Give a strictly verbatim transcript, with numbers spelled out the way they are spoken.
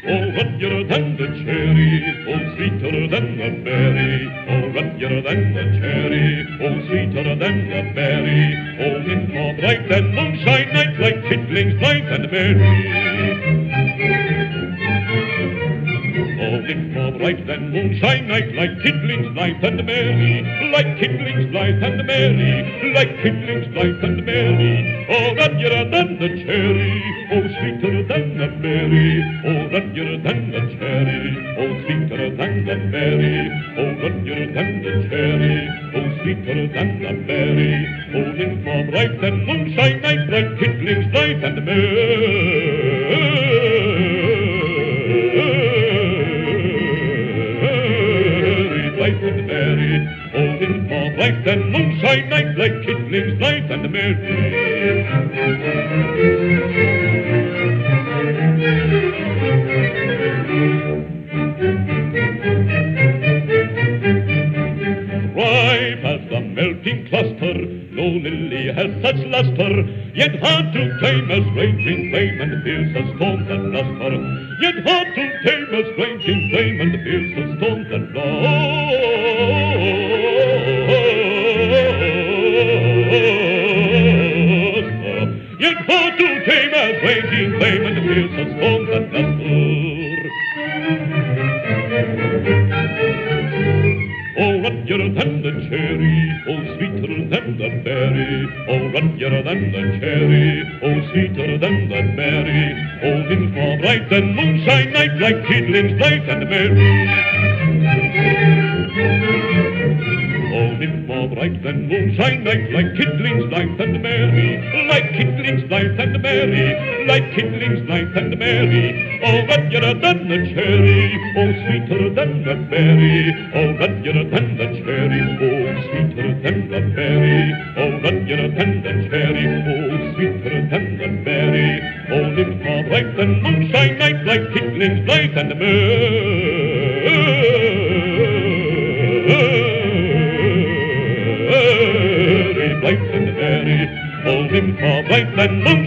Oh, runnier than the cherry, oh, sweeter than the berry. Oh, runnier than the cherry, oh, sweeter than the berry. Oh, in more bright and moonshine night, like kindlings bright and merry. Oh, in more bright than moonshine night, like kindlings light and merry, like kindlings light and merry, like kindlings light and merry. Oh, runnier than the cherry, oh, sweeter than the berry. Oh, runnier than the cherry, oh, sweeter than the berry. Oh, runnier than the cherry, oh, sweeter than the berry. Oh, in more bright than moonshine night, like kindlings light and merry. Light and merry, oh, in more bright than moonshine night, like kindlings light and merry. Ripe as the melting cluster, no lily has such luster, yet hard to tame as raging flame and fierce as storm that bluster. Yet hard to tame as raging flame and fierce as storm that bluster. Yet hard to tame as raging flame and fierce as storm that bluster. Oh, runnier than the cherry, oh, sweeter than the berry. Oh, runnier than the cherry, oh, sweeter than the berry. Oh, in more bright than moonshine night, like kindlings light and merry. Oh, in more bright than moonshine night, like kindlings light and merry, like kindlings light and merry, like kindlings light and merry. Oh, runnier than the cherry, oh, sweeter than the berry. Oh, runnier than the cherry, oh, sweeter than the berry. Oh, runnier than the cherry, oh, sweeter than the berry. Oh, in more bright than moonshine night, like kindlings light and merry. Bright and merry, oh, in more bright than moonshine